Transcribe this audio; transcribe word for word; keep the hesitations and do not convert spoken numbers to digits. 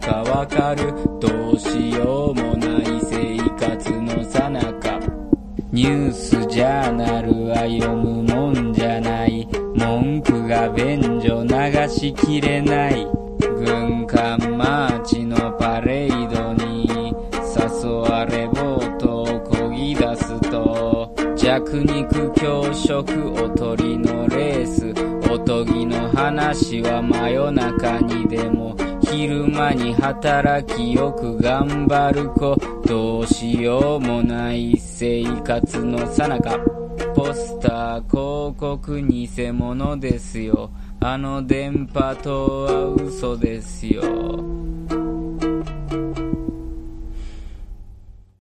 かわかる。どうしようもない生活のさなか。ニュースジャーナルは読むもんじゃない。文句が便所流しきれない。軍艦マーチのパレードに誘われボートを漕ぎ出すと、弱肉強食おとりのレース、おとぎの話は真夜中にでも、昼間に働きよく頑張る子。どうしようもない生活のさなか。ポスター広告偽物ですよ。あの電波塔は嘘ですよ。